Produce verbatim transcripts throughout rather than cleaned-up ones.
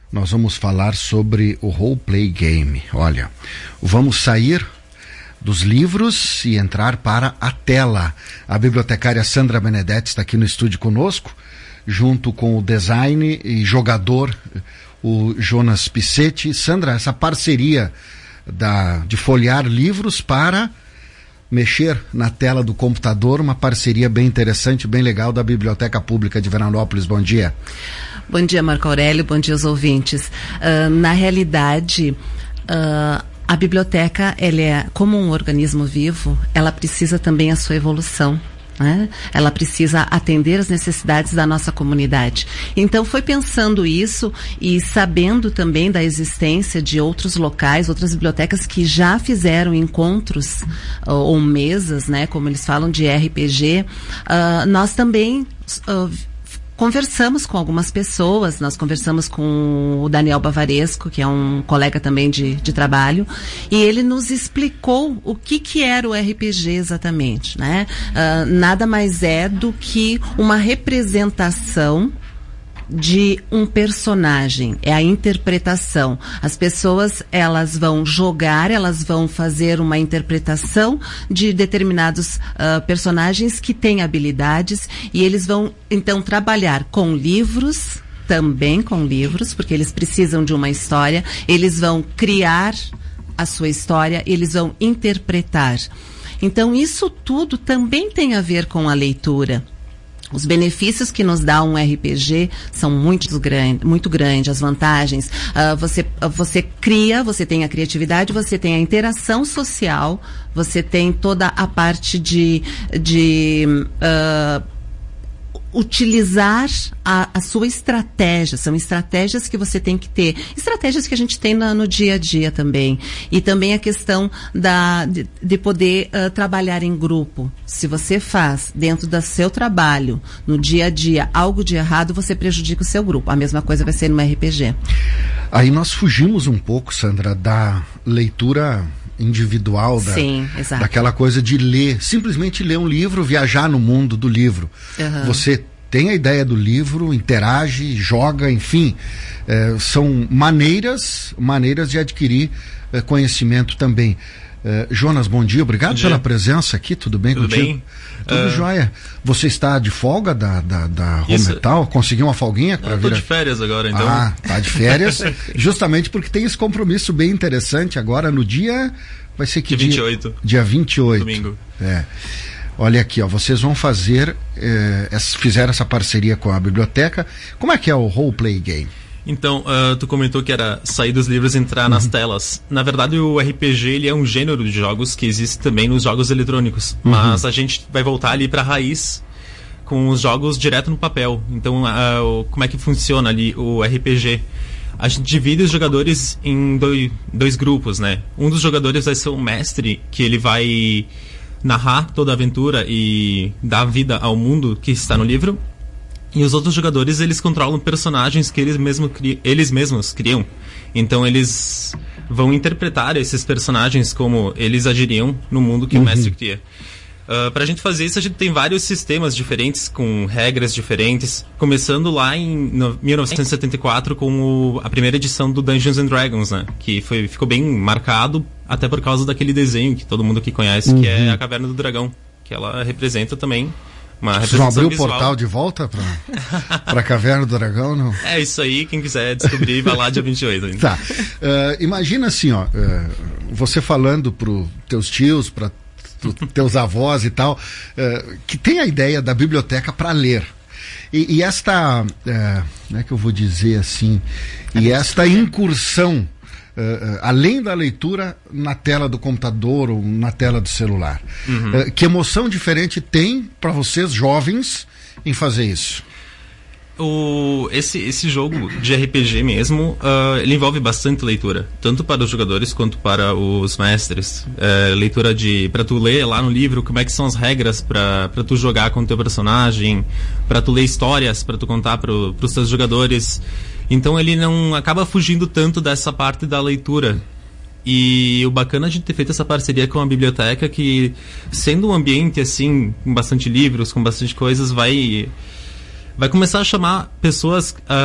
nós vamos falar sobre o Roleplay Game. Olha, vamos sair dos livros e entrar para a tela. A bibliotecária Sandra Benedetti está aqui no estúdio conosco, junto com o design e jogador, o Jonas Piccetti. Sandra, essa parceria da, de folhear livros para mexer na tela do computador, uma parceria bem interessante, bem legal da Biblioteca Pública de Veranópolis. Bom dia. Bom dia, Marco Aurélio, bom dia aos ouvintes. Uh, na realidade, uh, a biblioteca, ela é, como um organismo vivo, ela precisa também a sua evolução. Né? Ela precisa atender as necessidades da nossa comunidade. Então foi pensando isso e sabendo também da existência de outros locais, outras bibliotecas que já fizeram encontros uh, ou mesas, né, como eles falam, de R P G, uh, nós também uh, conversamos com algumas pessoas. Nós conversamos com o Daniel Bavaresco, que é um colega também de, de trabalho, e ele nos explicou o que, que era o R P G exatamente, né? Uh, nada mais é do que uma representação de um personagem, é a interpretação. As pessoas, elas vão jogar, elas vão fazer uma interpretação de determinados uh, personagens que têm habilidades, e eles vão então trabalhar com livros, também com livros, porque eles precisam de uma história, eles vão criar a sua história, eles vão interpretar. Então isso tudo também tem a ver com a leitura. Os benefícios que nos dá um R P G são muito grandes, muito grandes, as vantagens. Uh, você, uh, você cria, você tem a criatividade, você tem a interação social, você tem toda a parte de, de uh, utilizar a, a sua estratégia. São estratégias que você tem que ter, estratégias que a gente tem na, no dia a dia também. E também a questão da, de, de poder uh, trabalhar em grupo. Se você faz dentro do seu trabalho, no dia a dia, algo de errado, você prejudica o seu grupo. A mesma coisa vai ser no R P G. Aí nós fugimos um pouco, Sandra, da leitura individual, da, Sim, exato. daquela coisa de ler, simplesmente ler um livro, viajar no mundo do livro. Uhum. Você tem a ideia do livro, interage, joga, enfim, é, são maneiras, maneiras de adquirir é, conhecimento também. É, Jonas, bom dia, obrigado bom pela dia. presença aqui, tudo bem tudo contigo? Bem? Tudo uh... jóia. Você está de folga da, da, da Home Metal? Conseguiu uma folguinha? Pra Estou vir de férias agora, então. Ah, tá de férias, justamente porque tem esse compromisso bem interessante agora no dia... Vai ser que dia vinte e oito. Dia, dia vinte e oito. Domingo. É. Olha aqui, ó, vocês vão fazer, eh, fizeram essa parceria com a biblioteca. Como é que é o Roleplay Game? Então, uh, tu comentou que era sair dos livros e entrar uhum. nas telas. Na verdade, o R P G ele é um gênero de jogos que existe também nos jogos eletrônicos. Uhum. Mas a gente vai voltar ali para a raiz com os jogos direto no papel. Então, uh, como é que funciona ali o R P G? A gente divide os jogadores em dois, dois grupos, né? Um dos jogadores vai ser o mestre, que ele vai narrar toda a aventura e dar vida ao mundo que está no livro. E os outros jogadores, eles controlam personagens que eles, mesmo cri- eles mesmos criam. Então eles vão interpretar esses personagens como eles agiriam no mundo que uhum. o mestre cria. Uh, pra gente fazer isso, a gente tem vários sistemas diferentes, com regras diferentes, começando lá em no, mil novecentos e setenta e quatro com o, a primeira edição do Dungeons and Dragons, né? Que foi, ficou bem marcado, até por causa daquele desenho que todo mundo aqui conhece, uhum. que é a Caverna do Dragão, que ela representa também uma Vocês vão abrir visual. O portal de volta pra, pra Caverna do Dragão, não? É isso aí, quem quiser descobrir, vai lá dia vinte e oito. Ainda. Tá. Uh, imagina assim, ó, uh, você falando pros teus tios, pra teus avós e tal, uh, que tem a ideia da biblioteca para ler. E, e esta, uh, como é que eu vou dizer assim, e esta incursão, uh, uh, além da leitura, na tela do computador ou na tela do celular. Uhum. Uh, que emoção diferente tem para vocês, jovens, em fazer isso? O, esse, esse jogo de R P G mesmo, uh, ele envolve bastante leitura, tanto para os jogadores quanto para os mestres. Uh, leitura de para tu ler lá no livro como é que são as regras para para tu jogar com o teu personagem, para tu ler histórias, para tu contar para os teus jogadores. Então ele não acaba fugindo tanto dessa parte da leitura. E o bacana de ter feito essa parceria com a biblioteca, que sendo um ambiente assim, com bastante livros, com bastante coisas, vai vai começar a chamar pessoas uh,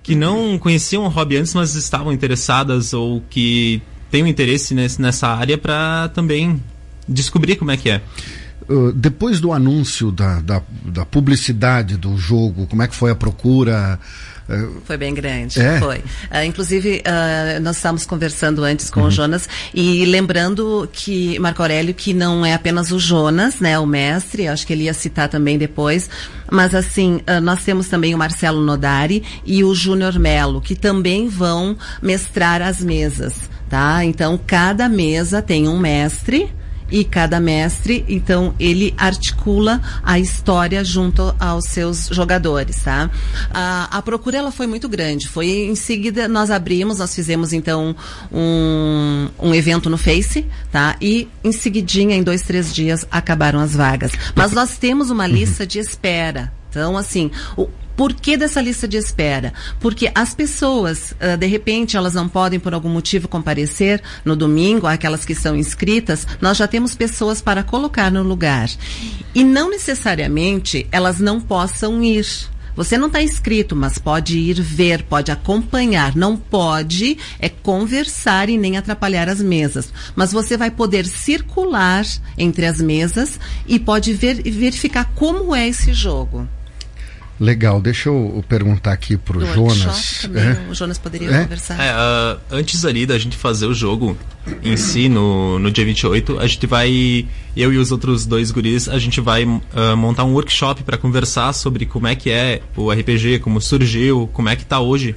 que não conheciam o hobby antes, mas estavam interessadas ou que têm um interesse nesse, nessa área para também descobrir como é que é. Uh, depois do anúncio da, da, da publicidade do jogo, como é que foi a procura? Uh, foi bem grande, é? foi. Uh, inclusive, uh, nós estávamos conversando antes com uhum. o Jonas e lembrando que, Marco Aurélio, que não é apenas o Jonas, né, o mestre, acho que ele ia citar também depois, mas assim, uh, nós temos também o Marcelo Nodari e o Júnior Melo, que também vão mestrar as mesas, tá? Então, cada mesa tem um mestre, e cada mestre, então, ele articula a história junto aos seus jogadores, tá? A, a procura, ela foi muito grande. Foi, em seguida, nós abrimos, nós fizemos, então, um, um evento no Face, tá? E, em seguidinha, em dois, três dias, acabaram as vagas. Mas nós temos uma lista de espera. Então, assim, o por que dessa lista de espera? Porque as pessoas, uh, de repente, elas não podem, por algum motivo, comparecer no domingo, aquelas que estão inscritas, nós já temos pessoas para colocar no lugar. E não necessariamente elas não possam ir. Você não está inscrito, mas pode ir ver, pode acompanhar. Não pode é conversar e nem atrapalhar as mesas. Mas você vai poder circular entre as mesas e pode ver, verificar como é esse jogo. Legal, deixa eu perguntar aqui pro Do Jonas. Também, é? O Jonas poderia é? conversar. É, uh, antes ali da gente fazer o jogo em si, no, no dia vinte e oito, a gente vai, eu e os outros dois guris, a gente vai uh, montar um workshop para conversar sobre como é que é o R P G, como surgiu, como é que tá hoje.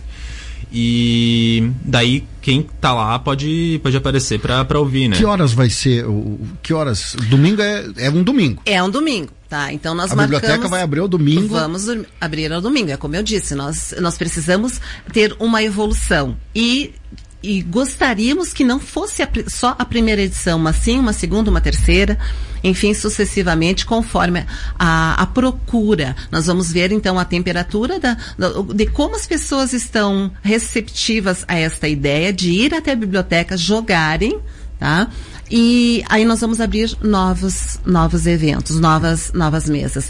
E daí quem tá lá pode, pode aparecer pra, pra ouvir, né? Que horas vai ser? O, que horas? Domingo é, é um domingo. É um domingo, tá? Então nós a marcamos... A biblioteca vai abrir ao domingo. Vamos abrir ao domingo, é como eu disse, nós, nós precisamos ter uma evolução. E... E gostaríamos que não fosse a, só a primeira edição, mas sim uma segunda, uma terceira, enfim, sucessivamente, conforme a, a procura. Nós vamos ver, então, a temperatura da, de como as pessoas estão receptivas a esta ideia de ir até a biblioteca, jogarem, tá? E aí nós vamos abrir novos, novos eventos, novas, novas mesas.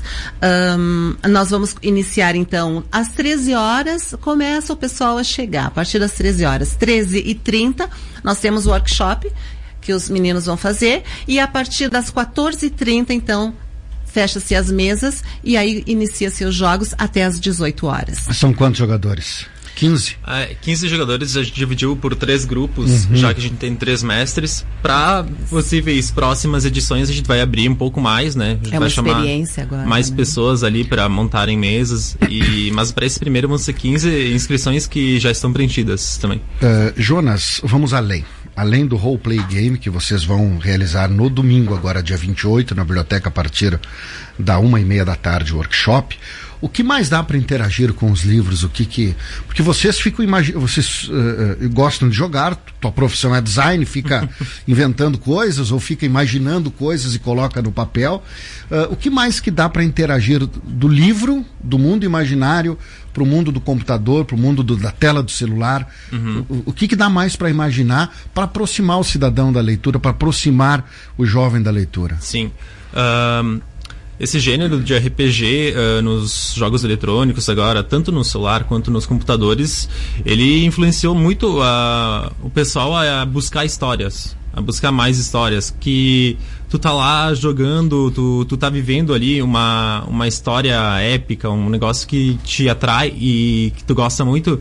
Um, nós vamos iniciar, então, às treze horas, começa o pessoal a chegar. A partir das treze horas, treze e trinta, nós temos o workshop que os meninos vão fazer. E a partir das quatorze e trinta, então, fecha-se as mesas e aí inicia-se os jogos até às dezoito horas. São quantos jogadores? quinze? É, quinze jogadores, a gente dividiu por três grupos, uhum. já que a gente tem três mestres. Para possíveis próximas edições, a gente vai abrir um pouco mais, né? A gente é vai uma chamar experiência agora, mais né? pessoas ali para montarem mesas. E, mas para esse primeiro vão ser quinze inscrições que já estão preenchidas também. Uh, Jonas, vamos além. Além do roleplay game que vocês vão realizar no domingo, agora dia vinte e oito, na biblioteca, a partir da uma e meia da tarde, o workshop. O que mais dá para interagir com os livros? O que que... Porque vocês ficam imaginando, vocês uh, gostam de jogar, tua profissão é design, fica inventando coisas ou fica imaginando coisas e coloca no papel. Uh, o que mais que dá para interagir do livro, do mundo imaginário, para o mundo do computador, para o mundo do, da tela do celular? Uhum. O, o que que dá mais para imaginar, para aproximar o cidadão da leitura, para aproximar o jovem da leitura? Sim. Um... Esse gênero de R P G uh, nos jogos eletrônicos agora, tanto no celular quanto nos computadores, ele influenciou muito uh, o pessoal a, a buscar histórias, a buscar mais histórias, que tu tá lá jogando, tu, tu tá vivendo ali uma, uma história épica, um negócio que te atrai e que tu gosta muito,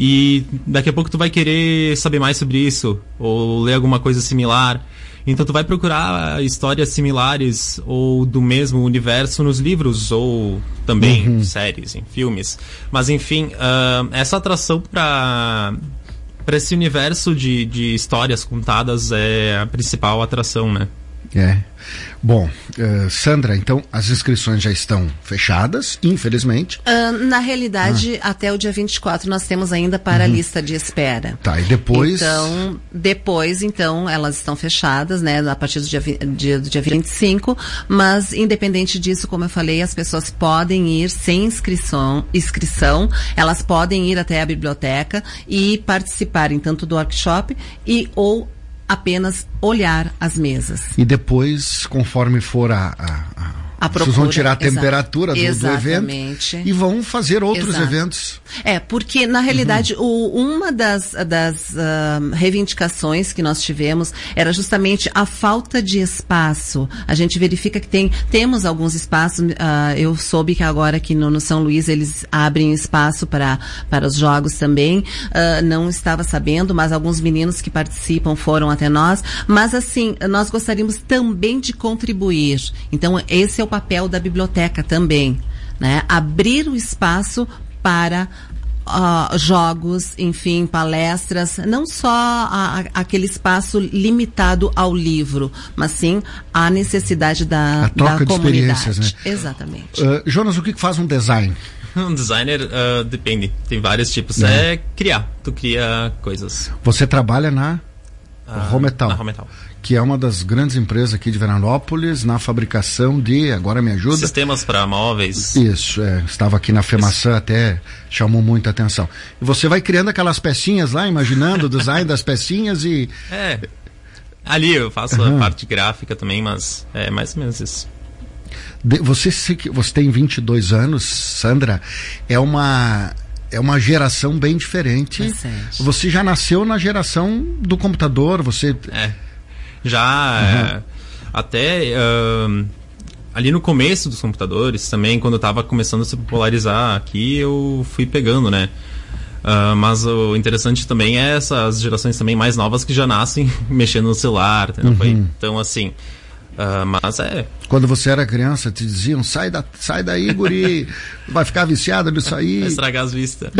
e daqui a pouco tu vai querer saber mais sobre isso, ou ler alguma coisa similar. Então tu vai procurar histórias similares ou do mesmo universo nos livros ou também uhum. séries, em filmes. Mas enfim, uh, essa atração para para esse universo de, de histórias contadas é a principal atração, né? É. Bom, uh, Sandra, então as inscrições já estão fechadas, infelizmente. Uh, na realidade, ah. até o dia vinte e quatro nós temos ainda para uhum. a lista de espera. Tá, e depois... Então, depois, então, elas estão fechadas, né, a partir do dia, dia, do dia vinte e cinco, mas independente disso, como eu falei, as pessoas podem ir sem inscrição, inscrição, elas podem ir até a biblioteca e participarem tanto do workshop e ou apenas olhar as mesas. E depois, conforme for a, a, A procura, vocês vão tirar a exato. temperatura do, do evento e vão fazer outros exato. eventos. É, porque na realidade uhum. o, uma das, das uh, reivindicações que nós tivemos era justamente a falta de espaço. A gente verifica que tem, temos alguns espaços, uh, eu soube que agora aqui no, no São Luís eles abrem espaço para, para os jogos também, uh, não estava sabendo, mas alguns meninos que participam foram até nós, mas assim, nós gostaríamos também de contribuir. Então esse é o papel da biblioteca também, né? Abrir o espaço para uh, jogos, enfim, palestras, não só a, a, aquele espaço limitado ao livro, mas sim a necessidade da, a troca da de comunidade. Experiências, né? Exatamente. Uh, Jonas, o que faz um design? Um designer uh, depende, tem vários tipos. É. é criar, tu cria coisas. Você trabalha na uh, Rometal. Na Rometal. Que é uma das grandes empresas aqui de Veranópolis, na fabricação de, agora me ajuda... Sistemas para móveis. Isso, é, estava aqui na FEMAÇã, até chamou muita atenção. E você vai criando aquelas pecinhas lá, imaginando o design das pecinhas e... É, ali eu faço uhum. a parte gráfica também, mas é mais ou menos isso. De, você, você tem vinte e dois anos, Sandra, é uma... É uma geração bem diferente. Bastante. Você já nasceu na geração do computador, você... É. Já uhum. é, até uh, ali no começo dos computadores também, quando eu estava começando a se popularizar aqui, eu fui pegando, né? Uh, mas o interessante também é essas gerações também mais novas que já nascem mexendo no celular, uhum. Então assim, uh, mas é... Quando você era criança, te diziam, sai, da, sai daí, guri, vai ficar viciado nisso aí. Vai estragar as vistas.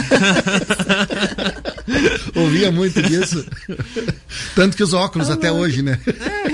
Ouvia muito disso. Tanto que os óculos ah, até mano. hoje, né?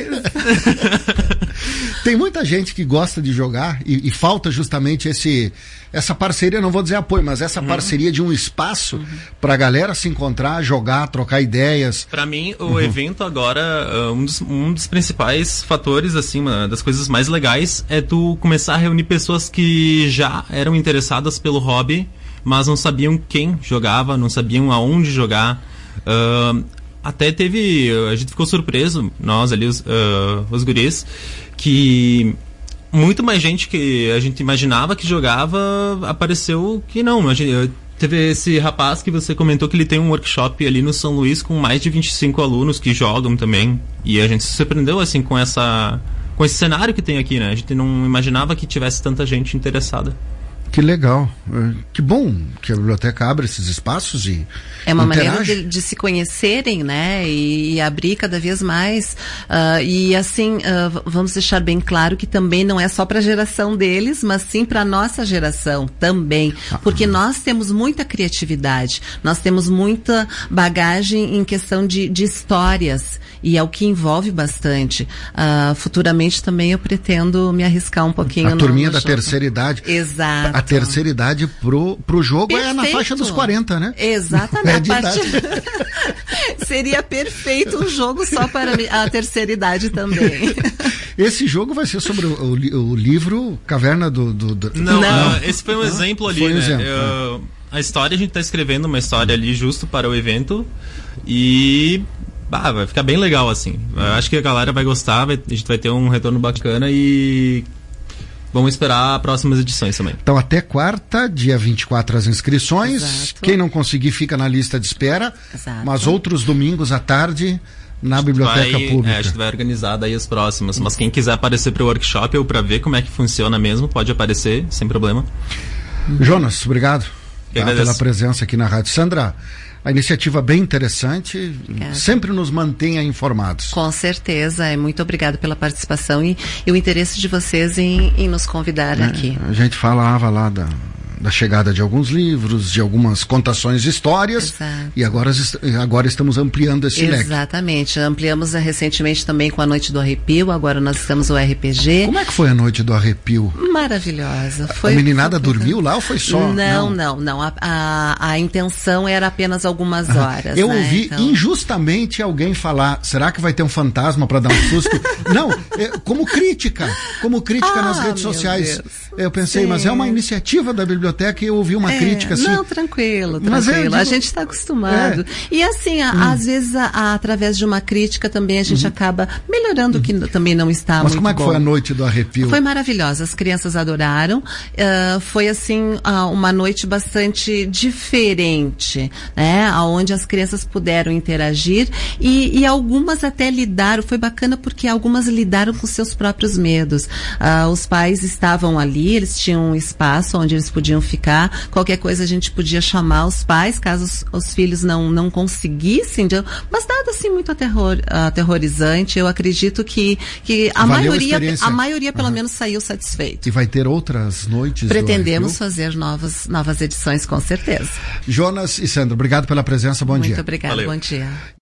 Tem muita gente que gosta de jogar e, e falta justamente esse, essa parceria, não vou dizer apoio, mas essa uhum. parceria de um espaço uhum. pra galera se encontrar, jogar, trocar ideias. Pra mim, o uhum. evento agora, um dos, um dos principais fatores, assim, uma das coisas mais legais é tu começar a reunir pessoas que já eram interessadas pelo hobby, mas não sabiam quem jogava, não sabiam aonde jogar. Uh, até teve... A gente ficou surpreso, nós ali, os, uh, os guris, que muito mais gente que a gente imaginava que jogava apareceu que não. A gente, teve esse rapaz que você comentou que ele tem um workshop ali no São Luís com mais de vinte e cinco alunos que jogam também. E a gente se surpreendeu assim com essa... com esse cenário que tem aqui, né? A gente não imaginava que tivesse tanta gente interessada. Que legal. Que bom que a biblioteca abre esses espaços e é uma interage. maneira de, de se conhecerem, né? E, e abrir cada vez mais. Uh, e assim, uh, vamos deixar bem claro que também não é só para a geração deles, mas sim para a nossa geração também. Ah, porque ah. nós temos muita criatividade, nós temos muita bagagem em questão de, de histórias. E é o que envolve bastante. Uh, futuramente também eu pretendo me arriscar um pouquinho. A no, turminha no da jogo. terceira idade. Exato. A terceira idade pro, pro jogo perfeito. É na faixa dos quarenta, né? Exatamente. É parte... Seria perfeito um jogo só para a terceira idade também. Esse jogo vai ser sobre o, o, o livro Caverna do... do, do... Não, não, esse foi um ah, exemplo ali, foi um né? Exemplo. Eu, a história, a gente está escrevendo uma história ali justo para o evento e... Bah, vai ficar bem legal, assim. Eu acho que a galera vai gostar, vai, a gente vai ter um retorno bacana e vamos esperar próximas edições também. Então até quarta, dia vinte e quatro, as inscrições. Exato. Quem não conseguir fica na lista de espera. Exato. Mas outros domingos à tarde na biblioteca vai, pública. É, a gente vai organizar daí os próximos. Mas quem quiser aparecer para o workshop ou para ver como é que funciona mesmo, pode aparecer, sem problema. Jonas, obrigado tá, pela agradeço. presença aqui na Rádio. Sandra, a iniciativa bem interessante, obrigada. Sempre nos mantenha informados. Com certeza, é muito obrigado pela participação e, e o interesse de vocês em, em nos convidar é, aqui. A gente falava lá da, da chegada de alguns livros, de algumas contações de histórias. Exato. E agora, agora estamos ampliando esse leque. Exatamente, ampliamos recentemente também com a Noite do Arrepio, agora nós estamos no R P G. Como é que foi a Noite do Arrepio? Maravilhosa. Foi, a meninada foi... dormiu lá ou foi só? Não, não, não. não. A, a, a intenção era apenas algumas horas. Eu né? ouvi então... injustamente alguém falar, será que vai ter um fantasma para dar um susto? Não, é, como crítica, como crítica ah, nas redes sociais. Deus. Eu pensei, Sim. mas é uma iniciativa da biblioteca. biblioteca e eu ouvi uma é, crítica assim. Não, tranquilo, tranquilo. Mas é, digo, a gente está acostumado. É. E assim, a, hum. às vezes, a, a, através de uma crítica também a gente uhum. acaba melhorando o que uhum. também não está Mas muito bom. Mas como é que bom. foi a noite do arrepio? Foi maravilhosa, as crianças adoraram. Uh, foi assim, uh, uma noite bastante diferente, né? Onde as crianças puderam interagir e, e algumas até lidaram, foi bacana porque algumas lidaram com seus próprios medos. Uh, os pais estavam ali, eles tinham um espaço onde eles podiam ficar, qualquer coisa a gente podia chamar os pais, caso os, os filhos não, não conseguissem, mas nada assim muito aterror, aterrorizante. Eu acredito que, que a Valeu maioria, a, a maioria pelo uhum. menos saiu satisfeito. E vai ter outras noites? Pretendemos fazer novas, novas edições, com certeza. Jonas e Sandra, obrigado pela presença, bom muito dia. Muito obrigada, bom dia.